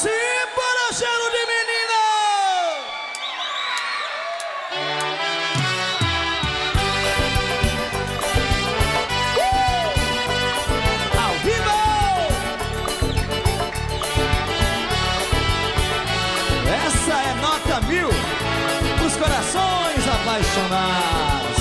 Simbora, cheiro de menina! Ao vivo! Essa é nota 1000 dos corações apaixonados.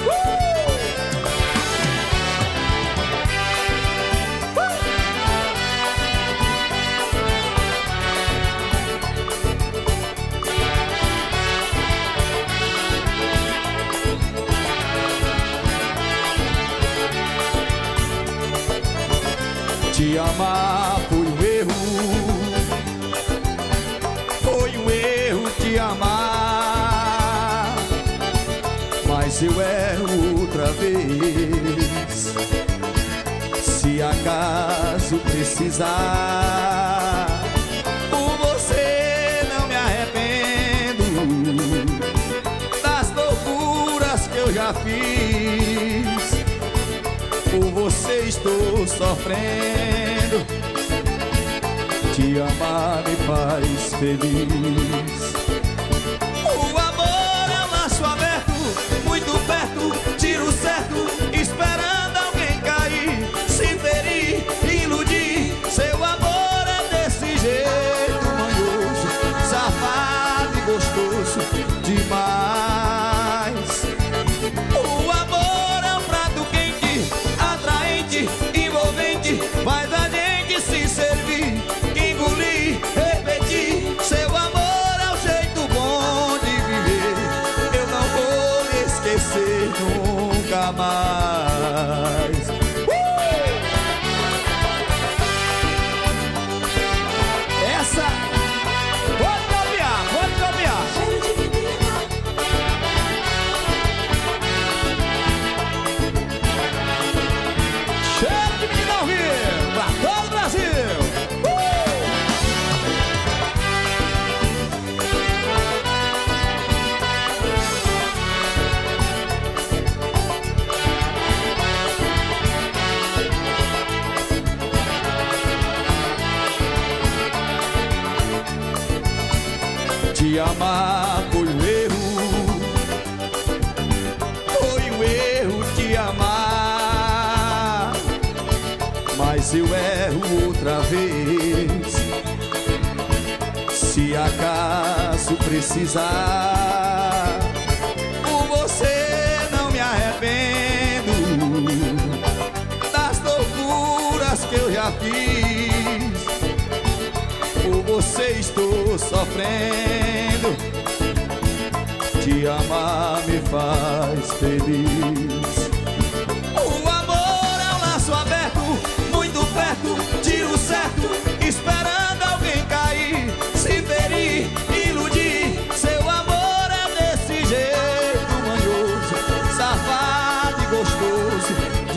Te amar foi um erro, te amar, mas eu erro outra vez. Se acaso precisar, por você não me arrependo das loucuras que eu já fiz. Por você estou sofrendo. Te amar me faz feliz. O amor é um laço aberto, muito perto, tiro certo, esperando alguém cair, se ferir, iludir. Seu amor é desse jeito manhoso, safado e gostoso demais. O amor é um prato quente, atraente, envolvente, faz a gente se servir, engolir, repetir. Seu amor é o jeito bom de viver. Eu não vou lhe esquecer nunca mais. Essa pode copiar, pode copiar. Cheiro de menina ao vivo pra todo o Brasil. Te amar foi um erro te amar, mas eu erro outra vez. Se acaso precisar, por você não me arrependo das loucuras que eu já fiz. Por você estou sofrendo. Te amar me faz feliz. O amor é um laço aberto, muito perto, tiro certo, esperando alguém cair, se ferir, iludir. Seu amor é desse jeito manhoso, safado e gostoso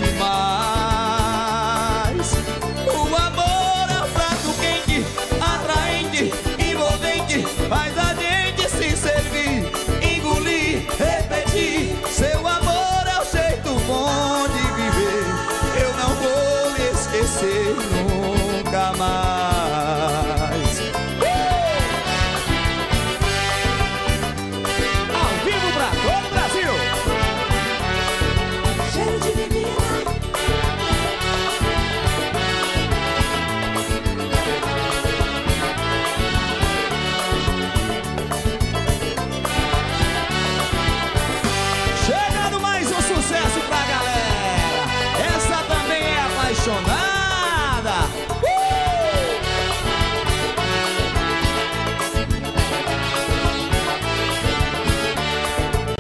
demais. O amor é um prato quente, atraente, envolvente, faz a gente se servir, engolir, repetir. Seu amor é o jeito bom de viver. Eu não vou lhe esquecer nunca mais.